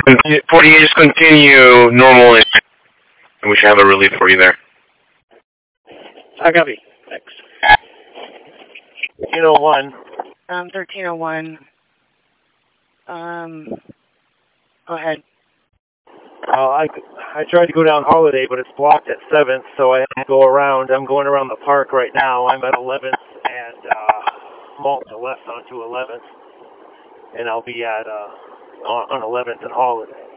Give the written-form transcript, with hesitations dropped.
48, just continue normal, and we should have a relief for you there. I copy. Thanks. 1301. 1301. Go ahead. I tried to go down Holiday, but it's blocked at 7th, so I have to go around. I'm going around the park right now. I'm at 11th and Malta left onto 11th, and I'll be at on 11th and Holiday.